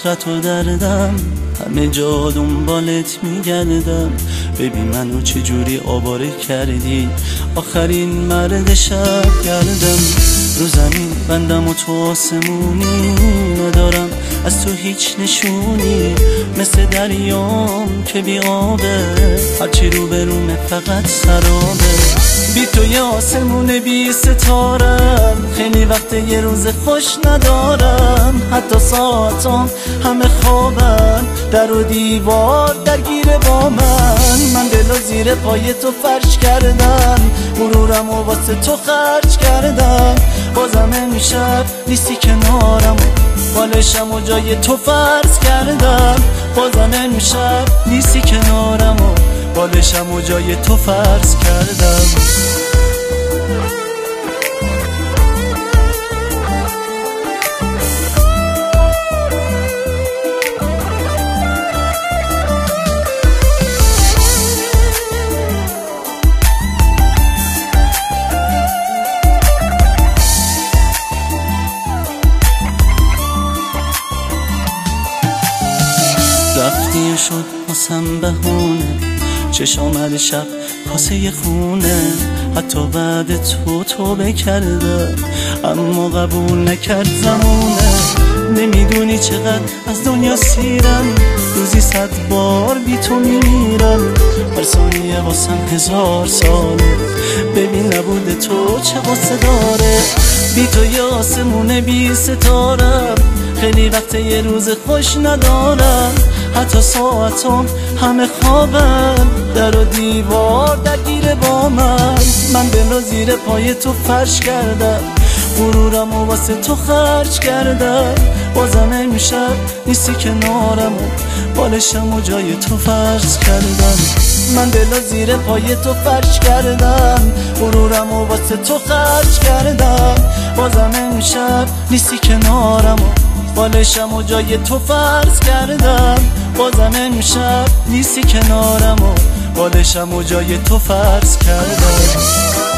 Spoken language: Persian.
فقرت و دردم، همه جا دنبالت میگردم. ببین منو چجوری آواره کردی، آخرین مرد شب گردم. رو زمین بندم و تو آسمونی، ندارم از تو هیچ نشونی. مثل دریام که بی آبه، هرچی رو برومه فقط سرابه. بی تو یه آسمون بی ستارم، خیلی وقت یه روز خوش ندارم. حتی ساعتام همه خوابن، در و دیوار درگیره با من دلو زیر پای تو فرش کردم، غرورم و واسه تو خرج کردم. بازم امشب نیستی کنارم، بالشم و جای تو فرض کردم. بازم امشب نیستی کنارم، بالشم و جای تو فرض کردم. رفتی شد واسم بهونه، چش آمد شب کاسه خونه. حتی بعد تو توبه کرده، اما قبول نکرد زمونه. نمیدونی چقدر از دنیا سیرم، روزی 100 بار بی تو میمیرم. هر ثانیه واسم 1000 ساله، ببین نبوده تو چه قصه داره. بی تو یه آسمونه بی ستارم، خیلی وقت یه روز خوش ندارم. حتی ساعتام همه خوابم، در و دیوار درگیره با من دلو زیر پای تو فرش کردم، غرورم و واسه تو خرج کردم. بازم امشب نیستی کنارم، بالشم و جای تو فرض کردم. من دلو زیر پای تو فرش کردم، غرورم و واسه تو خرج کردم. بازم امشب نیستی کنارم، بالشم و جای تو فرض کردم. بازم امشب نیستی کنارم، بالشم و جای تو فرض کردم.